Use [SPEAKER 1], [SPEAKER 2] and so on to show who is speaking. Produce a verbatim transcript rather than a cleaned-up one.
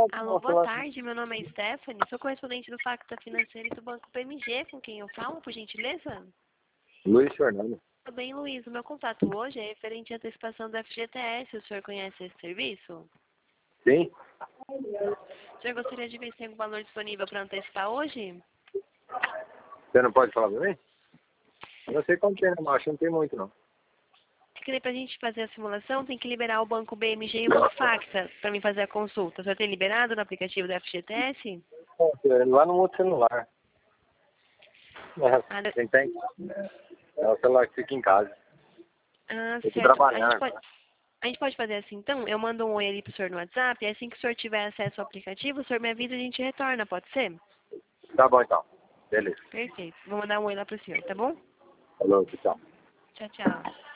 [SPEAKER 1] Alô, boa tarde. Meu nome é Stephanie. Sou correspondente do Facta Financeiro e do Banco P M G. Com quem eu falo, por gentileza?
[SPEAKER 2] Luiz Fernando.
[SPEAKER 1] Tudo bem, Luiz. O meu contato hoje é referente à antecipação do F G T S. O senhor conhece esse serviço?
[SPEAKER 2] Sim?
[SPEAKER 1] O senhor gostaria de ver se tem algum valor disponível para antecipar hoje?
[SPEAKER 2] Você não pode falar pra mim? Eu não sei como tem, né, mas acho que não tem muito, não.
[SPEAKER 1] É que para a gente fazer a simulação, tem que liberar o Banco B M G e o Banco Facta para mim fazer a consulta. O senhor tem liberado no aplicativo do F G T S?
[SPEAKER 2] É, lá no outro celular.
[SPEAKER 1] Ah,
[SPEAKER 2] É, quem tem? É o celular que fica em casa.
[SPEAKER 1] ah,
[SPEAKER 2] Eu tô
[SPEAKER 1] certo. A gente
[SPEAKER 2] trabalhando.
[SPEAKER 1] pode... A gente pode fazer assim, então? Eu mando um oi ali pro senhor no WhatsApp, e assim que o senhor tiver acesso ao aplicativo, o senhor me avisa e a gente retorna, pode ser?
[SPEAKER 2] Tá bom, então. Beleza.
[SPEAKER 1] Perfeito. Vou mandar um oi lá pro senhor, tá bom?
[SPEAKER 2] Falou, tchau.
[SPEAKER 1] Tchau, tchau.